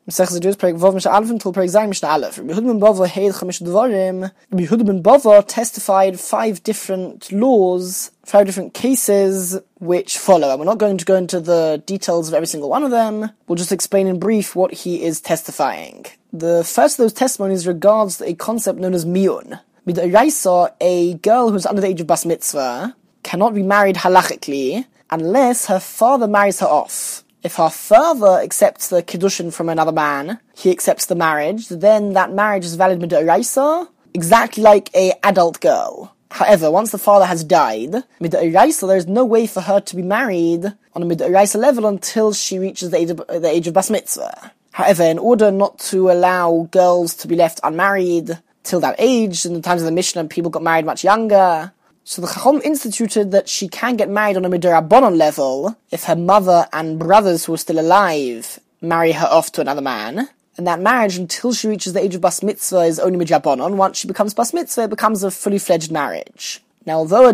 Mesech Zedus, Perek Vav, Mishnah Aleph, until Perek Zayin, Mishnah Aleph. Rabbi Yehuda ben Bava Heid Chamish Dvarim. Rabbi Yehuda ben Bava testified 5 different laws, 5 different cases which follow. And we're not going to go into the details of every single one of them. We'll just explain in brief what he is testifying. The first of those testimonies regards a concept known as miyun. Midoraisa, a girl who's under the age of bas mitzvah cannot be married halachically unless her father marries her off. If her father accepts the kiddushin from another man, he accepts the marriage, then that marriage is valid midoraisa, exactly like a adult girl. However, once the father has died, midoraisa, there is no way for her to be married on a midoraisa level until she reaches the age of bas mitzvah. However, in order not to allow girls to be left unmarried till that age, in the times of the Mishnah, people got married much younger. So the Chacham instituted that she can get married on a midorabanan level if her mother and brothers who are still alive marry her off to another man. And that marriage, until she reaches the age of bas mitzvah, is only midorabanan. Once she becomes bas mitzvah, it becomes a fully fledged marriage. Now, although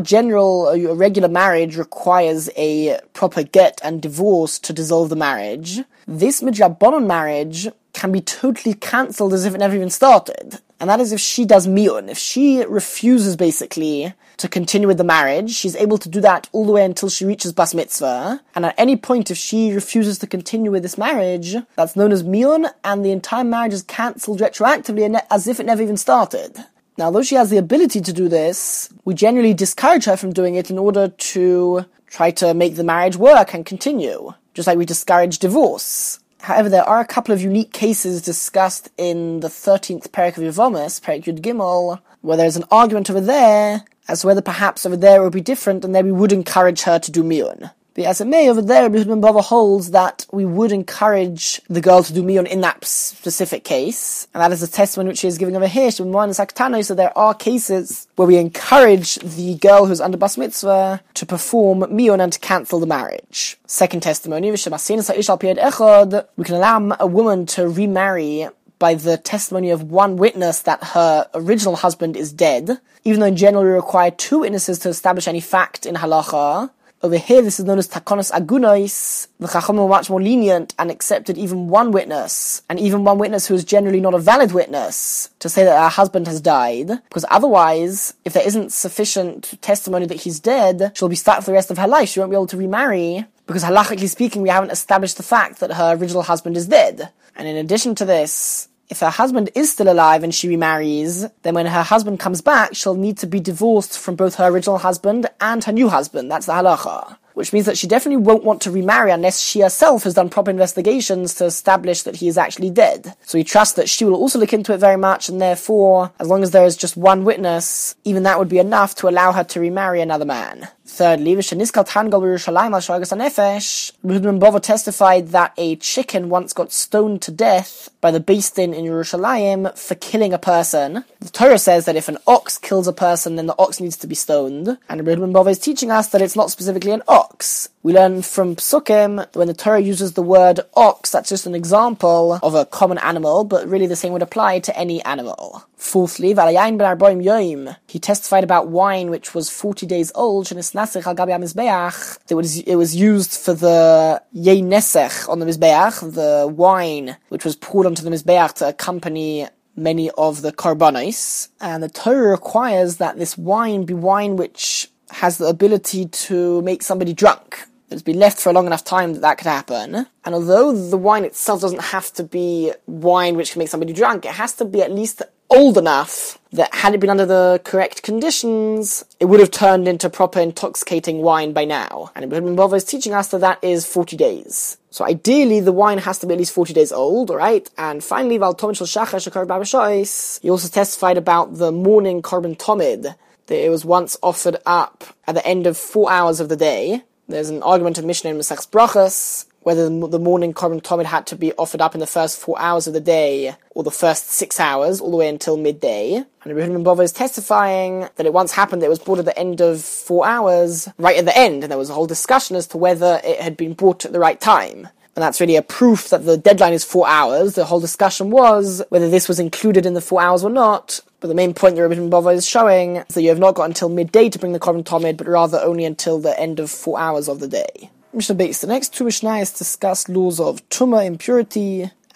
a regular marriage requires a proper get and divorce to dissolve the marriage, this midorabanan marriage can be totally cancelled as if it never even started. And that is if she does miyun. If she refuses, basically, to continue with the marriage, she's able to do that all the way until she reaches bas mitzvah. And at any point, if she refuses to continue with this marriage, that's known as miyun, and the entire marriage is cancelled retroactively as if it never even started. Now, though she has the ability to do this, we generally discourage her from doing it in order to try to make the marriage work and continue, just like we discourage divorce. However, there are a couple of unique cases discussed in the 13th Perek of Yevamos, Perek Yud Gimel, where there's an argument over there as to whether perhaps over there it would be different, and there we would encourage her to do miyun. But as it may, over there, Rabbi Yehuda ben Bava holds that we would encourage the girl to do miyun in that specific case, and that is the testimony which she is giving over here. So there are cases where we encourage the girl who's under bas mitzvah to perform miyun and to cancel the marriage. Second testimony, we can allow a woman to remarry by the testimony of one witness that her original husband is dead, even though in general we require 2 witnesses to establish any fact in halacha. Over here, this is known as takonos agunois. The Chacham were much more lenient and accepted even one witness, and even one witness who is generally not a valid witness, to say that her husband has died, because otherwise, if there isn't sufficient testimony that he's dead, she'll be stuck for the rest of her life. She won't be able to remarry, because halachically speaking, we haven't established the fact that her original husband is dead. And in addition to this, if her husband is still alive and she remarries, then when her husband comes back, she'll need to be divorced from both her original husband and her new husband. That's the halacha. Which means that she definitely won't want to remarry unless she herself has done proper investigations to establish that he is actually dead. So we trust that she will also look into it very much, and therefore, as long as there is just one witness, even that would be enough to allow her to remarry another man. Thirdly, Bava testified that a chicken once got stoned to death by the Beis Din in Yerushalayim for killing a person. The Torah says that if an ox kills a person, then the ox needs to be stoned. And Bava is teaching us that it's not specifically an ox. We learn from Psukim that when the Torah uses the word ox, that's just an example of a common animal, but really the same would apply to any animal. Fourthly, he testified about wine which was 40 days old, it was used for the Yei Nesech on the Mizbeach, the wine which was poured onto the Mizbeach to accompany many of the korbanos, and the Torah requires that this wine be wine which has the ability to make somebody drunk. It's been left for a long enough time that could happen. And although the wine itself doesn't have to be wine which can make somebody drunk, it has to be at least old enough that had it been under the correct conditions, it would have turned into proper intoxicating wine by now. And Ibn Bava is teaching us that that is 40 days. So ideally, the wine has to be at least 40 days old, alright? And finally, he also testified about the morning korban tomid, that it was once offered up at the end of 4 hours of the day. There's an argument of Mishnah in Masechus Brachos, whether the morning korban tomid had to be offered up in the first 4 hours of the day, or the first 6 hours, all the way until midday. And Ibn Bava is testifying that it once happened that it was brought at the end of 4 hours, right at the end, and there was a whole discussion as to whether it had been brought at the right time. And that's really a proof that the deadline is 4 hours. The whole discussion was whether this was included in the 4 hours or not. But the main point that Rabbi Bava is showing is that you have not got until midday to bring the korban tomid, but rather only until the end of 4 hours of the day. Mishnah Beis. The next two Mishnayos discuss laws of tumah, impurity,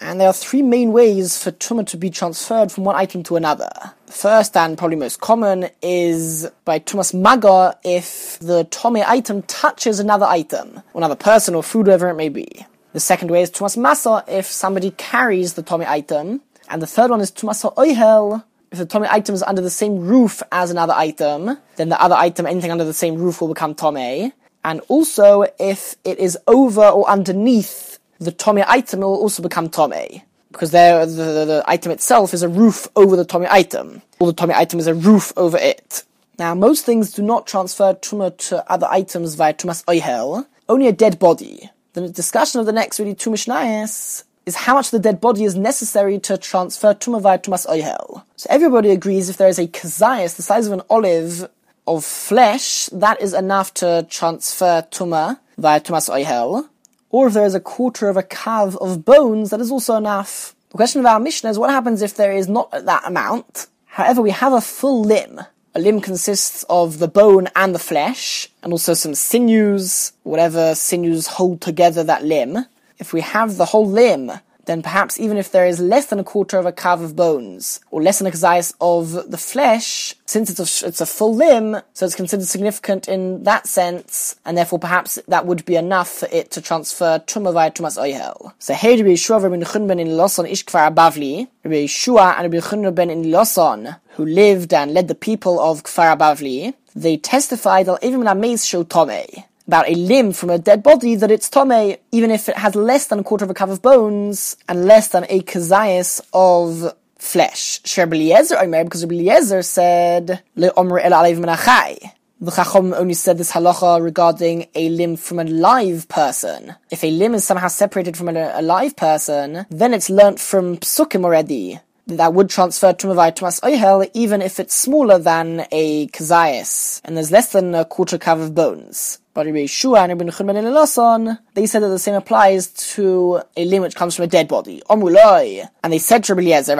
And there are three main ways for Tumah to be transferred from one item to another. The first and probably most common is by Tumas Maga, if the Tomei item touches another item, or another person or food, whatever it may be. The second way is Tumas Masa, if somebody carries the Tomei item. And the third one is Tumas Ha'oihel. If the Tomei item is under the same roof as another item, then the other item, anything under the same roof, will become Tomei. And also, if it is over or underneath the Tomei item, it will also become Tomei. Because the item itself is a roof over the Tomei item. Or the Tomei item is a roof over it. Now, most things do not transfer Tumah to other items via Tumas Oihel. Only a dead body. The discussion of the next really two Mishnayos is how much the dead body is necessary to transfer Tumah via Tumas Oihel. So everybody agrees if there is a kazayas, the size of an olive, of flesh, that is enough to transfer Tumah via Tumas Oihel. Or if there is a quarter of a kav of bones, that is also enough. The question of our Mishnah is what happens if there is not that amount. However, we have a full limb. A limb consists of the bone and the flesh, and also some sinews, whatever sinews hold together that limb. If we have the whole limb, then perhaps even if there is less than a quarter of a kav of bones, or less than a kazayas of the flesh, since it's a full limb, so it's considered significant in that sense, and therefore perhaps that would be enough for it to transfer Tumah via Tumas Oihel. So here Rabbi Yeshua Rabbi Nechun ben Eniloson ish Kfar Bavli, Rabbi Yeshua and Rabbi Nechun ben Eniloson, who lived and led the people of Kfar Bavli, they testified that even when Ameis show Tomei, about a limb from a dead body, that it's Tomei, even if it has less than a quarter of a kav of bones, and less than a kazayas of flesh. Rabbi Eliezer Omer, because Rabbi Eliezer said, Le Omer el Alev Menachai. The Chacham only said this halacha regarding a limb from a live person. If a limb is somehow separated from a live person, then it's learnt from Psukim already. That would transfer Tumah via Tumas Oihel, even if it's smaller than a kazayas, and there's less than a quarter kav of bones. But Rabbi Yeshua and Rabbi Nechun ben Eniloson, they said that the same applies to a limb which comes from a dead body. Omuloi. And they said to Rabbi Eliezer,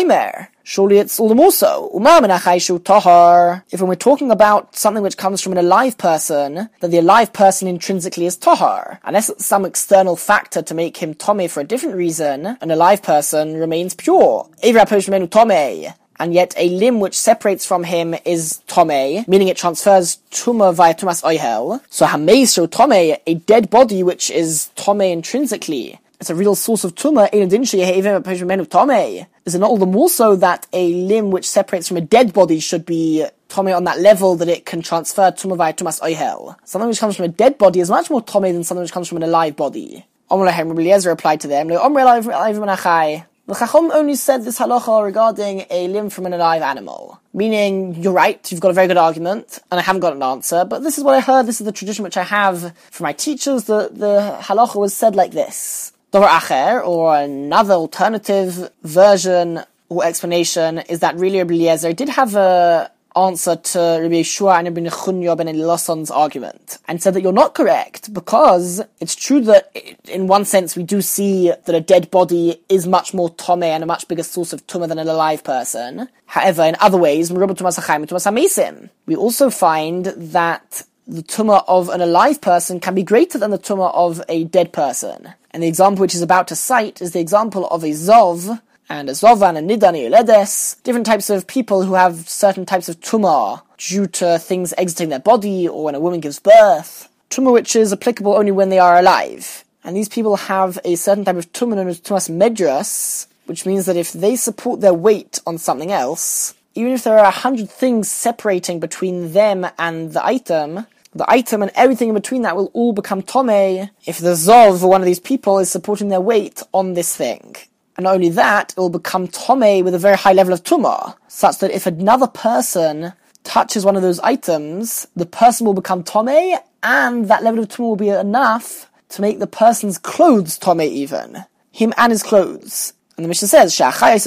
surely it's all the more so. If when we're talking about something which comes from an alive person, then the alive person intrinsically is tahar. Unless it's some external factor to make him tomei for a different reason, an alive person remains pure. And yet a limb which separates from him is Tomei, meaning it transfers Tumah via Tumas Oihel. So Hameis show Tomei, a dead body which is Tomei intrinsically. It's a real source of Tumah. Is it not all the more so that a limb which separates from a dead body should be Tomei on that level that it can transfer Tumah via Tumas Oihel? Something which comes from a dead body is much more Tomei than something which comes from an alive body. Rabbi Eliezer replied to them, the Chacham only said this halacha regarding a limb from an alive animal. Meaning, you're right, you've got a very good argument, and I haven't got an answer, but this is what I heard, this is the tradition which I have from my teachers, the halacha was said like this. Davar acher, or another alternative version or explanation, is that really Rabbi Eliezer did have a answer to Rabbi Yeshua and Rabbi Nechun ben Eliloson's argument, and said that you're not correct, because it's true that in one sense we do see that a dead body is much more tomei and a much bigger source of tumah than an alive person. However, in other ways, we also find that the tumah of an alive person can be greater than the tumah of a dead person. And the example which is about to cite is the example of a zov, and a Zova and a Nidan Yoledes, different types of people who have certain types of tumah due to things exiting their body or when a woman gives birth. Tumah which is applicable only when they are alive. And these people have a certain type of tumah known as tumas medras, which means that if they support their weight on something else, even if there are 100 things separating between them and the item and everything in between that will all become tomei if the Zov, or one of these people, is supporting their weight on this thing. And not only that, it will become tomei with a very high level of tumah, such that if another person touches one of those items, the person will become tomei, and that level of tumah will be enough to make the person's clothes tomei even. Him and his clothes. And the Mishnah says,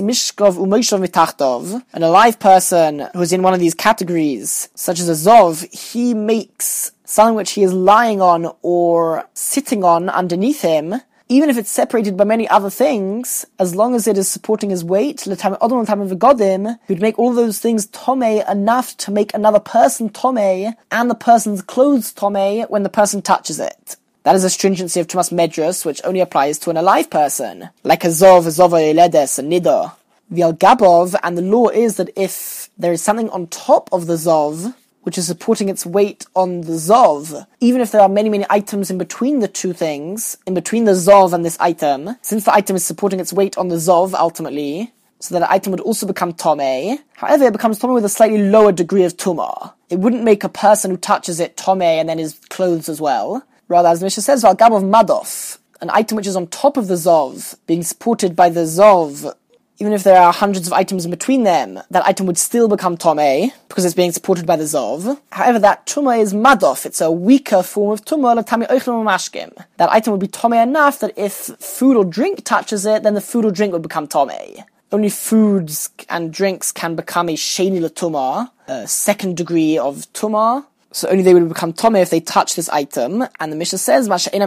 an alive person who is in one of these categories, such as a Zov, he makes something which he is lying on or sitting on underneath him, even if it's separated by many other things, as long as it is supporting his weight, he would make all those things tomei enough to make another person tomei, and the person's clothes tomei when the person touches it. That is a stringency of Tumas Medrus, which only applies to an alive person, like a Zov, Eledes, a Nida. The Al-Gabov, and the law is that if there is something on top of the Zov, which is supporting its weight on the Zov, even if there are many, many items in between the two things, in between the Zov and this item, since the item is supporting its weight on the Zov, ultimately, so that an item would also become Tomei. However, it becomes Tomei with a slightly lower degree of Tumah. It wouldn't make a person who touches it Tomei and then his clothes as well. Rather, as the Mishnah says, Al-Gabov Madof, an item which is on top of the Zov, being supported by the Zov, even if there are hundreds of items in between them, that item would still become Tomei, because it's being supported by the Zov. However, that Tumah is Madof, it's a weaker form of Tumah, L'Tami Oichlem Mashkim. That item would be Tomei enough that if food or drink touches it, then the food or drink would become Tomei. Only foods and drinks can become a Sheni L'Tumah, a second degree of Tumah. So only they would become Tomei if they touch this item. And the Mishnah says,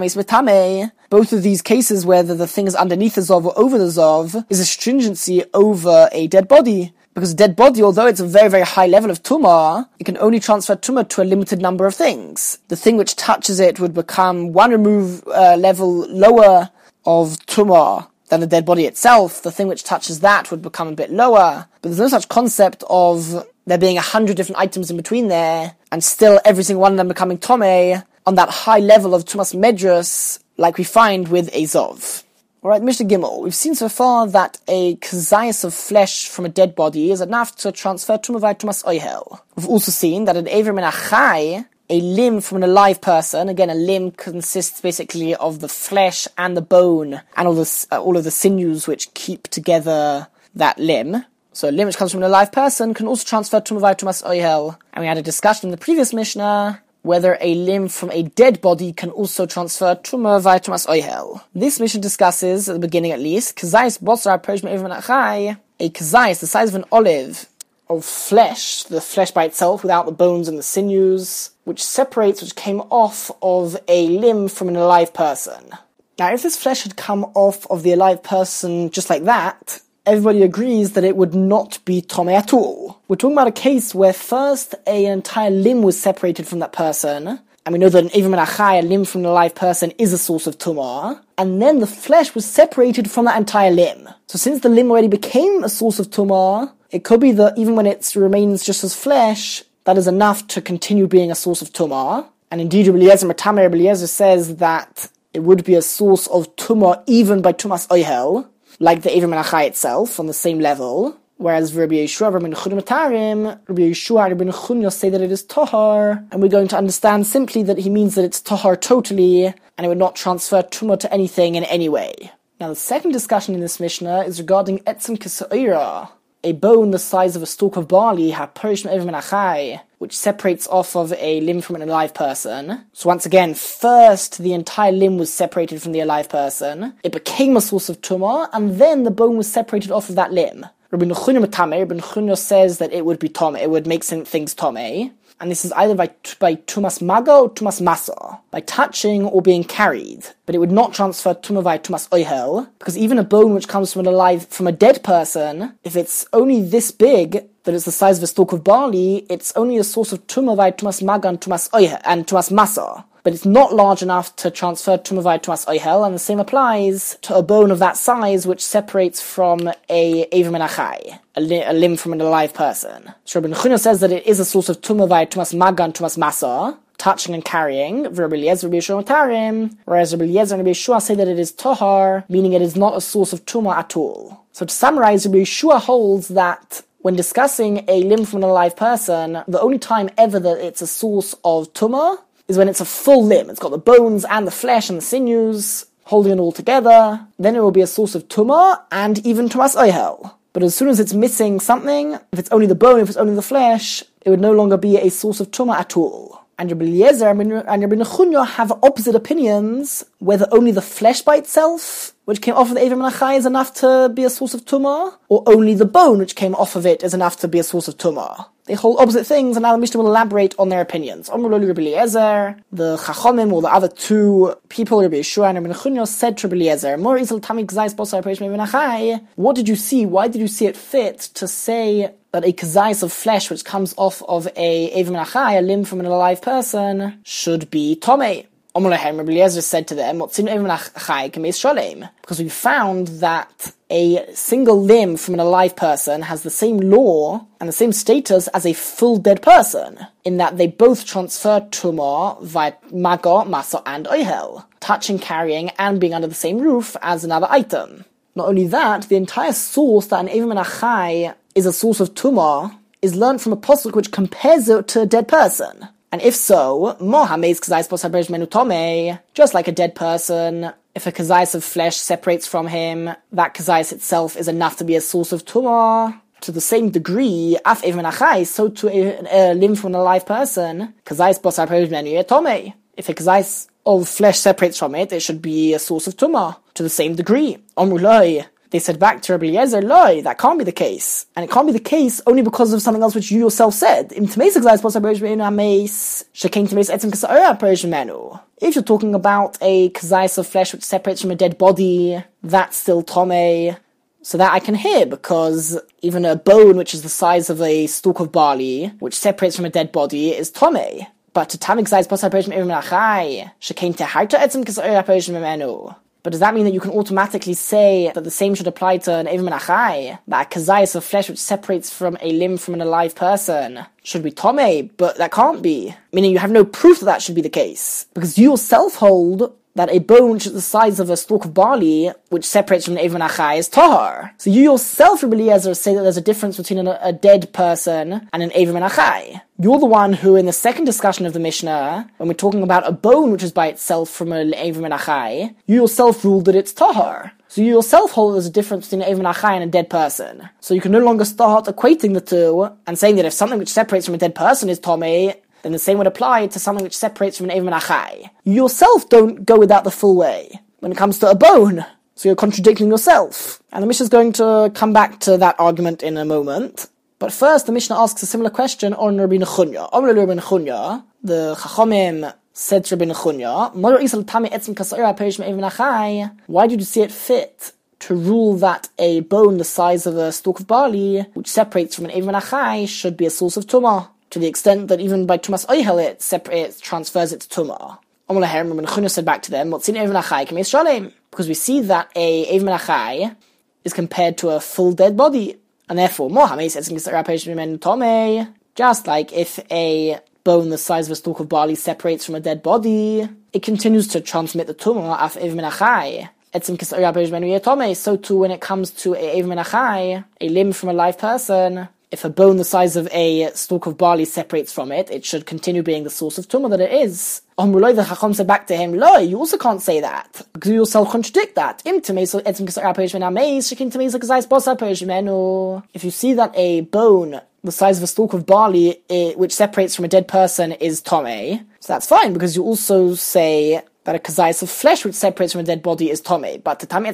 both of these cases, whether the thing is underneath the Zov or over the Zov, is a stringency over a dead body. Because a dead body, although it's a very, very high level of Tumah, it can only transfer Tumah to a limited number of things. The thing which touches it would become one remove level lower of Tumah than the dead body itself. The thing which touches that would become a bit lower. But there's no such concept of there being 100 different items in between there, and still every single one of them becoming Tomei on that high level of Tumas Medrus, like we find with a Zov. Alright, Mishnah Gimel. We've seen so far that a kazayas of flesh from a dead body is enough to transfer Tumah via Tumas Oihel. We've also seen that an Eiver min Achai, a limb from an alive person, again a limb consists basically of the flesh and the bone and all of the sinews which keep together that limb. So a limb which comes from an alive person can also transfer Tumah via Tumas Oihel. And we had a discussion in the previous Mishnah whether a limb from a dead body can also transfer Tumah via Tumas Oihel. This Mishnah discusses, at the beginning at least, Kazayis Bosra Perish Me'ev Menachai, a Kazayis, the size of an olive, of flesh, the flesh by itself without the bones and the sinews, which came off of a limb from an alive person. Now if this flesh had come off of the alive person just like that, everybody agrees that it would not be Tomei at all. We're talking about a case where first an entire limb was separated from that person, and we know that an Eiver min Achai, a limb from an alive person, is a source of Tumah, and then the flesh was separated from that entire limb. So since the limb already became a source of Tumah, it could be that even when it remains just as flesh, that is enough to continue being a source of Tumah. And indeed, Rabbi Eliezer says that it would be a source of Tumah even by Tumas Oihel, like the Eiver min Achai itself, on the same level. Whereas Rabbi Yeshua, Rabbi Yeshua and Rabbi Nechunya say that it is Tahar, and we're going to understand simply that he means that it's Tahar totally, and it would not transfer Tumah to anything in any way. Now the second discussion in this Mishnah is regarding Etzem Kisa'ira, a bone the size of a stalk of barley, ha'perish me'ever min achai, which separates off of a limb from an alive person. So once again, first the entire limb was separated from the alive person, it became a source of tumah, and then the bone was separated off of that limb. Rabbi Nechunya says that it would be tomei, it would make things tomei, and this is either by tumas maga or tumas masa, by touching or being carried. But it would not transfer tumah via tumas oihel, because even a bone which comes from a dead person, if it's only this big, that it's the size of a stalk of barley, it's only a source of tumah via tumas maga and tumas oihel and tumas masa. But it's not large enough to transfer tumah via tumas oihel, and the same applies to a bone of that size which separates from a eiver min achai, a limb from an alive person. So Rabbi Nechunya says that it is a source of tumah via tumas maga and tumas masa, touching and carrying, whereas Rabbi Eliezer and Rabbi Yeshua say that it is tahar, meaning it is not a source of tumah at all. So to summarize, Rabbi Yeshua holds that when discussing a limb from an alive person, the only time ever that it's a source of tumah is when it's a full limb. It's got the bones and the flesh and the sinews, holding it all together. Then it will be a source of tumah and even tumas oihel. But as soon as it's missing something, if it's only the bone, if it's only the flesh, it would no longer be a source of tumah at all. And Rabbi Eliezer and Rabbi Nechunya have opposite opinions, whether only the flesh by itself, which came off of the eiver min achai, is enough to be a source of tumah, or only the bone which came off of it is enough to be a source of tumah. They hold opposite things, and now the Mishnah will elaborate on their opinions. Rabbi Eliezer, the Chachomim, or the other two people, Rabbi Yeshua and Rabbi Nechunya, said to Rabbi Eliezer, what did you see? Why did you see it fit to say that a kazayis of flesh which comes off of a eiver min achai, a limb from an alive person, should be tomei? Omolahem, Rabbi Eliezer said to them, because we found that a single limb from an alive person has the same law and the same status as a full dead person, in that they both transfer tumah via maga, masa, and oihel, touching, carrying, and being under the same roof as another item. Not only that, the entire source that an Evim and Achai is a source of tumah is learnt from a pasuk which compares it to a dead person. And if so, just like a dead person, if a kazayas of flesh separates from him, that kazayas itself is enough to be a source of tumah. To the same degree, af even achai, so to a limb from an alive person, kazayas basar perish menu tome. If a kazayas of flesh separates from it, it should be a source of tumah. To the same degree, omuloi. They said back to Rabbi Eliezer, loi, that can't be the case. And it can't be the case only because of something else which you yourself said. If you're talking about a kazayas of flesh which separates from a dead body, that's still tome. So that I can hear, because even a bone which is the size of a stalk of barley, which separates from a dead body, is tome. But to tamik kazayas posar perish achai, shekain teharta etzem kazayas perish memenu. But does that mean that you can automatically say that the same should apply to an Evim and Achai? That a kazayas of flesh which separates from a limb from an alive person should be Tomei, but that can't be. Meaning you have no proof that should be the case. Because you yourself hold that a bone which is the size of a stalk of barley, which separates from an Evim and Achai, is Tahar. So you yourself, Rabbi Eliezer, say that there's a difference between a dead person and an Evim and Achai. You're the one who, in the second discussion of the Mishnah, when we're talking about a bone which is by itself from an Evim and Achai, you yourself ruled that it's Tahar. So you yourself hold there's a difference between an Evim and Achai and a dead person. So you can no longer start equating the two and saying that if something which separates from a dead person is Tomei, then the same would apply to something which separates from an Evim and Achai. You yourself don't go with that the full way when it comes to a bone. So you're contradicting yourself. And the Mishnah is going to come back to that argument in a moment. But first, the Mishnah asks a similar question on Rabbi Nechunya. Rabbi Nechunya, the Chachamim said to Rabbi Nechunya, why did you see it fit to rule that a bone the size of a stalk of barley, which separates from an Evim and Achai, should be a source of tumah? To the extent that even by tumas oihel it transfers it to tumah. Omolahem, Rabbi Nechunya said back to them, because we see that a Evim and Achai is compared to a full dead body. And therefore, just like if a bone the size of a stalk of barley separates from a dead body, it continues to transmit the tumah of Evim and Achai. So too, when it comes to a Evim and Achai, a limb from a live person, if a bone the size of a stalk of barley separates from it, it should continue being the source of tumah that it is. The Chacham said back to him, "Lo, you also can't say that, because you yourself contradict that. If you see that a bone the size of a stalk of barley, which separates from a dead person, is tomei, so that's fine, because you also say that a kazayas of flesh which separates from a dead body is tomei. But can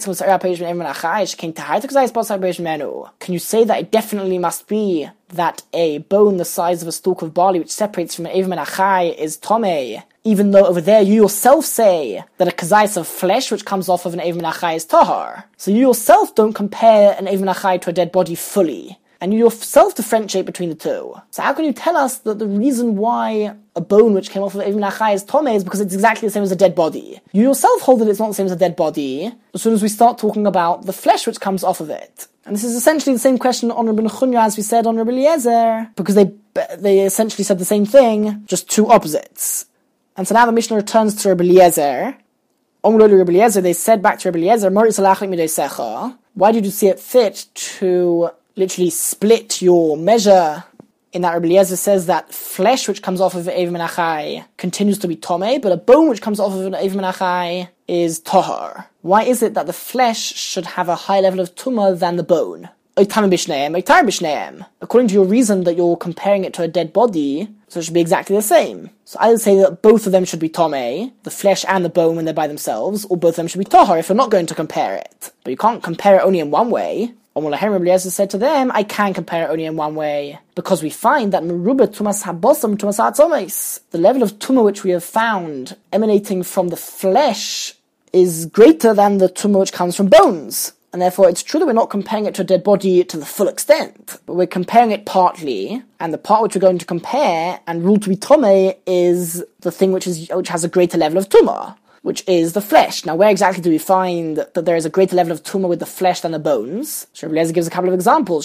you say that it definitely must be that a bone the size of a stalk of barley which separates from an Evim and Achai is tomei, even though over there you yourself say that a kazayas of flesh which comes off of an Evim and Achai is tahar? So you yourself don't compare an Evim and Achai to a dead body fully, and you yourself differentiate between the two. So how can you tell us that the reason why a bone which came off of Evim and Achai is tomei is because it's exactly the same as a dead body? You yourself hold that it's not the same as a dead body as soon as we start talking about the flesh which comes off of it. And this is essentially the same question on Rabbi Nechunya as we said on Rabbi Eliezer, because they essentially said the same thing, just two opposites. And so now the Mishnah returns to Rabbi Eliezer. Rabbi Eliezer, they said back to Rabbi Eliezer, why did you see it fit to literally split your measure? In that Rabbi Eliezer says that flesh which comes off of Evim and Achai continues to be tomei, but a bone which comes off of an Evim and Achai is tahar. Why is it that the flesh should have a high level of tumah than the bone? According to your reason that you're comparing it to a dead body, so it should be exactly the same. So I would say that both of them should be tomei, the flesh and the bone when they're by themselves, or both of them should be tahar if you're not going to compare it. But you can't compare it only in one way. Rabbi Eliezer said to them, I can compare it only in one way, because we find that merubah tumas habosam tumas ha'atzomes, the level of tumah which we have found emanating from the flesh is greater than the tumah which comes from bones. and therefore it's true that we're not comparing it to a dead body to the full extent, but we're comparing it partly, and the part which we're going to compare and rule to be Tomei is the thing which has a greater level of Tumah, which is the flesh. Now, where exactly do we find that there is a greater level of Tumah with the flesh than the bones? Rabbi Eliezer gives a couple of examples.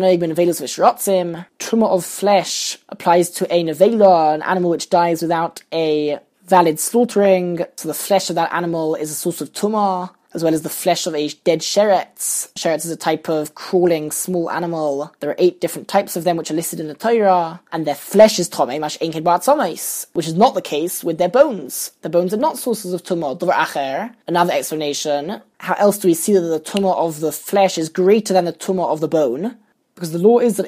Tumah of flesh applies to a nevela, an animal which dies without a valid slaughtering, so the flesh of that animal is a source of Tumah, as well as the flesh of a dead sheretz. Sheretz is a type of crawling small animal. There are 8 different types of them which are listed in the Torah, and their flesh is Tomei, mash ein ked ba'atzomos, which is not the case with their bones. Their bones are not sources of Tumah. Dover acher, another explanation. How else do we see that the Tumah of the flesh is greater than the Tumah of the bone? Because the law is that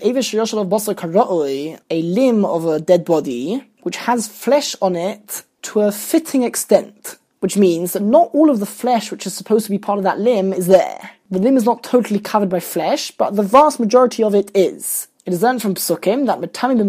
a limb of a dead body, which has flesh on it to a fitting extent, which means that not all of the flesh which is supposed to be part of that limb is there. The limb is not totally covered by flesh, but the vast majority of it is. It is learned from Psukim that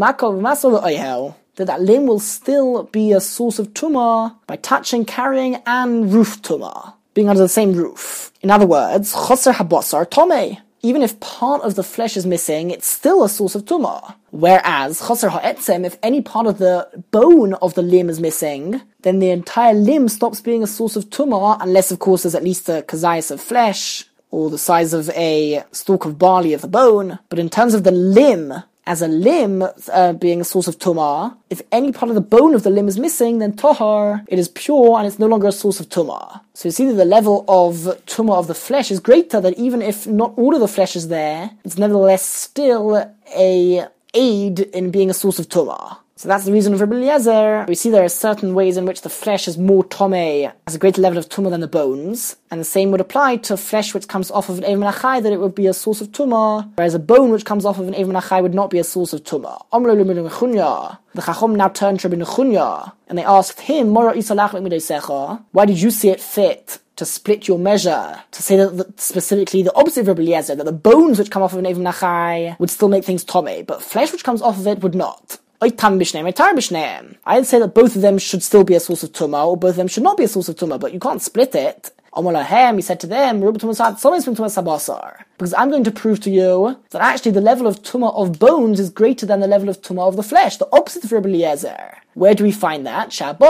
that limb will still be a source of Tumah by touching, carrying, and roof Tumah, being under the same roof. In other words, Choser habasar Tomei. Even if part of the flesh is missing, it's still a source of Tumah. Whereas, Choser ha'etzem, if any part of the bone of the limb is missing, then the entire limb stops being a source of Tumah, unless of course there's at least a kazayas of flesh, or the size of a stalk of barley of the bone. But in terms of the limb, as a limb being a source of Tumah, if any part of the bone of the limb is missing, then Tohar, it is pure and it's no longer a source of Tumah. So you see that the level of Tumah of the flesh is greater, that even if not all of the flesh is there, it's nevertheless still a aid in being a source of Tumah. So that's the reason of Rabbi Eliezer. We see there are certain ways in which the flesh is more Tomei, has a greater level of Tumah than the bones, and the same would apply to flesh which comes off of an Eivah Menachai, that it would be a source of Tumah, whereas a bone which comes off of an Eivah Menachai would not be a source of Tumah. The Chacham now turned to Rabbi Nechunya, and they asked him, why did you see it fit to split your measure, to say that specifically the opposite of Rabbi Eliezer, that the bones which come off of an Eivah Menachai would still make things Tomei, but flesh which comes off of it would not? I'd say that both of them should still be a source of Tumah, or both of them should not be a source of Tumah, but you can't split it. He said to them, because I'm going to prove to you that actually the level of Tumah of bones is greater than the level of Tumah of the flesh, the opposite of Rabbi Eliezer. Where do we find that?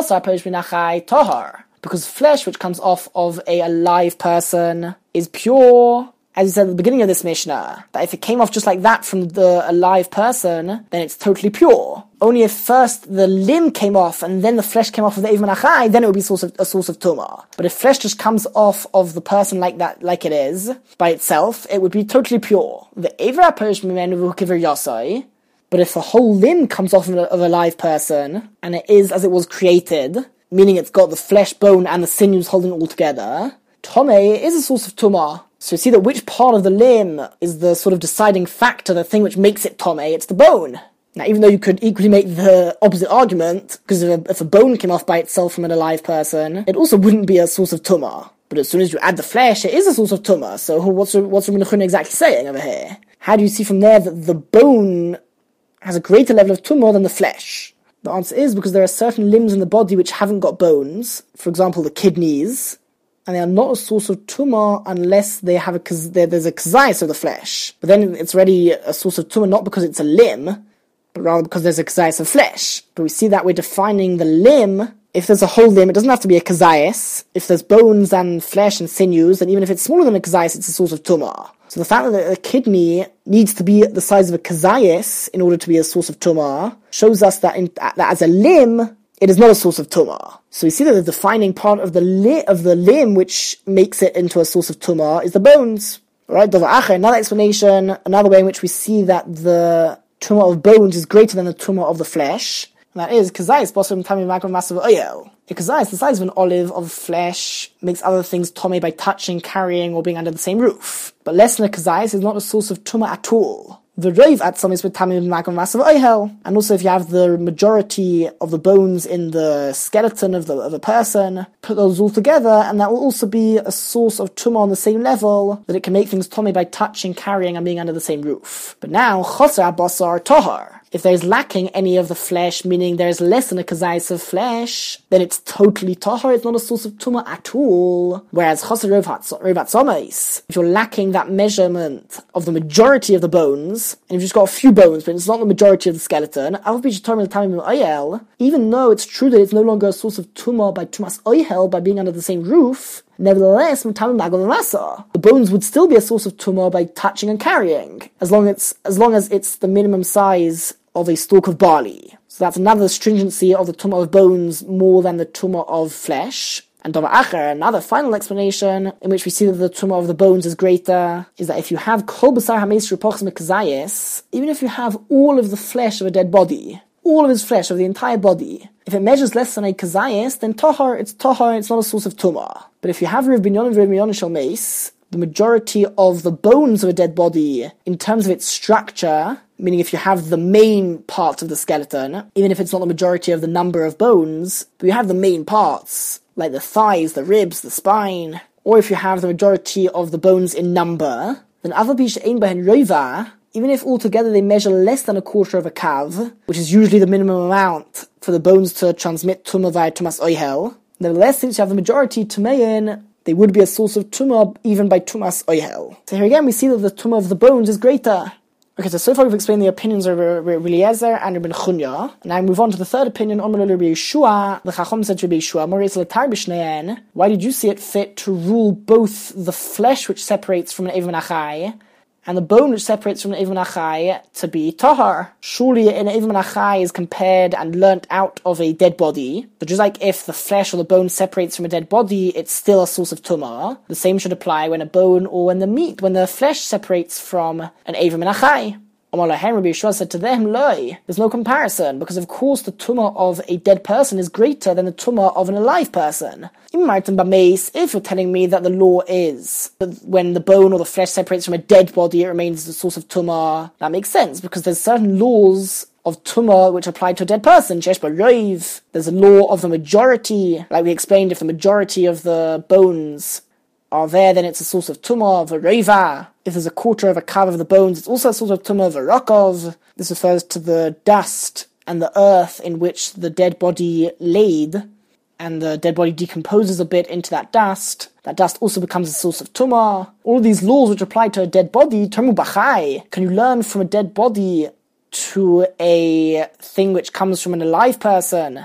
Because flesh which comes off of a alive person is pure, as you said at the beginning of this Mishnah, that if it came off just like that from the alive person, then it's totally pure. Only if first the limb came off and then the flesh came off of the Eivah Menachai, then it would be a source of Tumah. But if flesh just comes off of the person like that, like it is, by itself, it would be totally pure. The Eivah Perish Mimenu Kiver Yasai. But if the whole limb comes off of a live person, and it is as it was created, meaning it's got the flesh, bone, and the sinews holding it all together, Tomei is a source of Tumah. So you see that which part of the limb is the sort of deciding factor, the thing which makes it Tomei, it's the bone. Now, even though you could equally make the opposite argument, because if a bone came off by itself from an alive person, it also wouldn't be a source of Tumah. But as soon as you add the flesh, it is a source of Tumah. So what's Rabbi Nechunya exactly saying over here? How do you see from there that the bone has a greater level of Tumah than the flesh? The answer is because there are certain limbs in the body which haven't got bones. For example, the kidneys. And they are not a source of Tumah unless they have there's a kazayas of the flesh. But then it's already a source of Tumah not because it's a limb, but rather because there's a kazayas of flesh. But we see that we're defining the limb. If there's a whole limb, it doesn't have to be a kazayas. If there's bones and flesh and sinews, then even if it's smaller than a kazayas, it's a source of Tumah. So the fact that a kidney needs to be the size of a kazayas in order to be a source of Tumah shows us that as a limb, it is not a source of Tumah. So we see that the defining part of the limb which makes it into a source of Tumah is the bones. Right? Another explanation, another way in which we see that the Tumah of bones is greater than the Tumah of the flesh. And that is, kazayis bosum tamim makom masav oyel. A kazayis, the size of an olive of flesh, makes other things Tomei by touching, carrying, or being under the same roof. But less than a kazayis is not a source of Tumah at all. The rove at some is with tamim makom masav oyel. And also if you have the majority of the bones in the skeleton of a person, put those all together, and that will also be a source of Tumah on the same level, that it can make things Tomei by touching, carrying, and being under the same roof. But now, choser basar tohar. If there's lacking any of the flesh, meaning there's less than a kazayas of flesh, then it's totally tahor, it's not a source of tumah at all. Whereas chasar rovat somais, if you're lacking that measurement of the majority of the bones, and you've just got a few bones, but it's not the majority of the skeleton, even though it's true that it's no longer a source of tumah by tumas oyhel, by being under the same roof, nevertheless, the bones would still be a source of tumah by touching and carrying, as long as it's the minimum size of a stalk of barley. So that's another stringency of the tumah of bones more than the tumah of flesh. And Dava Acher, another final explanation, in which we see that the tumah of the bones is greater, is that if you have kol b'sar ha'meis rupochs mekazayis, even if you have all of the flesh of a dead body, all of his flesh, of the entire body, if it measures less than a kazayis, then tahar, it's not a source of tumah. But if you have Rav Binyamin and Rav Binyamin shel meis, the majority of the bones of a dead body, in terms of its structure, meaning if you have the main parts of the skeleton, even if it's not the majority of the number of bones, but you have the main parts, like the thighs, the ribs, the spine, or if you have the majority of the bones in number, then even if altogether they measure less than a quarter of a kav, which is usually the minimum amount for the bones to transmit tumah via tumas oyhel, nevertheless, since you have the majority tumein, they would be a source of tumah even by tumas oyhel. So here again we see that the tumah of the bones is greater. Okay, so far we've explained the opinions of Rabbi Eliezer and Rabbi Chunya. Now we move on to the third opinion, Rabbi Yeshua. The Chacham said to Rabbi Yeshua, why did you see it fit to rule both the flesh which separates from an Eiv Menachai and the bone which separates from an Eiv Menachai to be tahar? Surely an Eiv Menachai is compared and learnt out of a dead body. So just like if the flesh or the bone separates from a dead body, it's still a source of tumah. The same should apply when a bone or when the flesh separates from an Eiv Menachai. Rabbi Yeshua said to them, there's no comparison, because of course the tumah of a dead person is greater than the tumah of an alive person. If you're telling me that the law is that when the bone or the flesh separates from a dead body, it remains the source of tumah, that makes sense, because there's certain laws of tumah which apply to a dead person. There's a law of the majority, like we explained, if the majority of the bones are there, then it's a source of tumah of a reva. If there's a quarter of a kav of the bones, it's also a source of tumah of a rakov. This refers to the dust and the earth in which the dead body laid, and the dead body decomposes a bit into that dust. That dust also becomes a source of tumah. All these laws which apply to a dead body, termu bachai, can you learn from a dead body to a thing which comes from an alive person?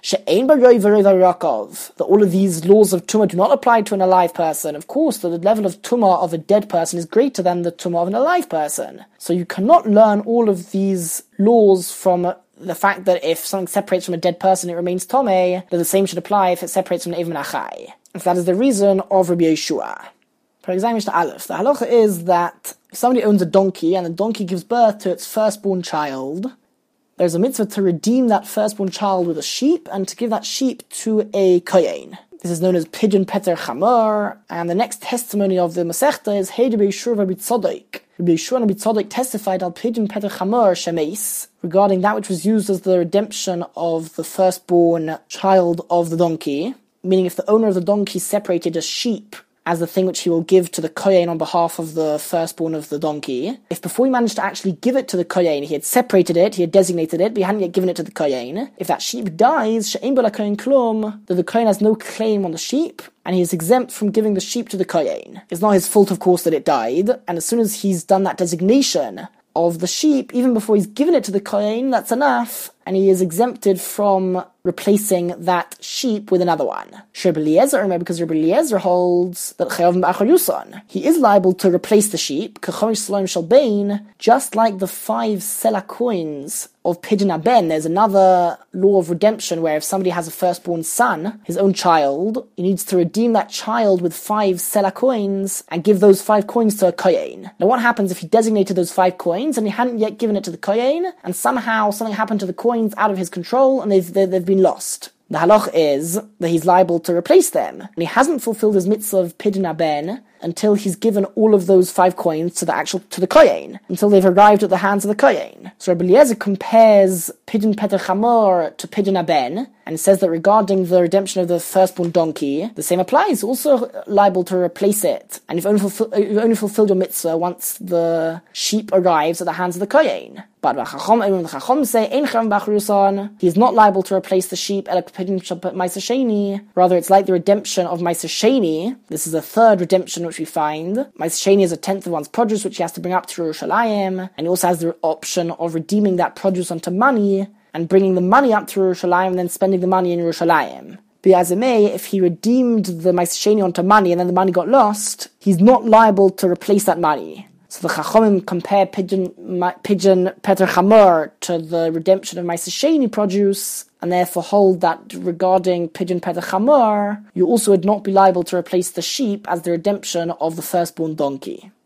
That all of these laws of tumah do not apply to an alive person. Of course, the level of tumah of a dead person is greater than the tumah of an alive person. So you cannot learn all of these laws from the fact that if something separates from a dead person, it remains tomei, that the same should apply if it separates from an Eiv Menachai. And that is the reason of Rabbi Yeshua. For example, the halacha is that if somebody owns a donkey and the donkey gives birth to its firstborn child, there's a mitzvah to redeem that firstborn child with a sheep and to give that sheep to a kohen. This is known as pidyon peter chamor, and the next testimony of the Masechta is Hey Rabbi Yeshua Rabbi Tzadok. Rabbi Yeshua and Rabbi Tzadok testified al pidyon peter chamor shemeis, regarding that which was used as the redemption of the firstborn child of the donkey, meaning if the owner of the donkey separated a sheep as the thing which he will give to the kohen on behalf of the firstborn of the donkey. If before he managed to actually give it to the kohen, he had separated it, he had designated it, but he hadn't yet given it to the kohen, if that sheep dies, she'ein bo lakohen klum, that the kohen has no claim on the sheep, and he is exempt from giving the sheep to the kohen. It's not his fault, of course, that it died, and as soon as he's done that designation of the sheep, even before he's given it to the kohen, that's enough, and he is exempted from replacing that sheep with another one. Rabbi Eliezer, remember, because Rabbi Eliezer holds that chayav b'achar yuson, he is liable to replace the sheep, k'chomish saloim shel bein, just like the 5 selah coins of pidyon haben. There's another law of redemption where if somebody has a firstborn son, his own child, he needs to redeem that child with 5 selah coins and give those 5 coins to a kohen. Now what happens if he designated those 5 coins and he hadn't yet given it to the kohen, and somehow something happened to the coins out of his control and they've been lost? The halach is that he's liable to replace them, and he hasn't fulfilled his mitzvah of pidyon haben until he's given all of those 5 coins to the Kohen, until they've arrived at the hands of the Kohen. So Rabbi Eliezer compares Pidyon Peter Chamor to Pidyon Aben, and says that regarding the redemption of the firstborn donkey, the same applies, also liable to replace it, and you've only fulfilled your mitzvah once the sheep arrives at the hands of the Kohen. But the Chacham say, he is not liable to replace the sheep, rather it's like the redemption of Meiser Sheni. This is the third redemption which we find. Meiser Sheni is a tenth of one's produce which he has to bring up to Yerushalayim, and he also has the option of redeeming that produce onto money, and bringing the money up to Yerushalayim and then spending the money in Yerushalayim. Be as it may, if he redeemed the Meiser Sheni onto money and then the money got lost, he's not liable to replace that money. So the Chachamim compare Pidyon Peter Chamor to the redemption of Meiser Sheni produce, and therefore hold that regarding Pidyon Peter Chamor, you also would not be liable to replace the sheep as the redemption of the firstborn donkey.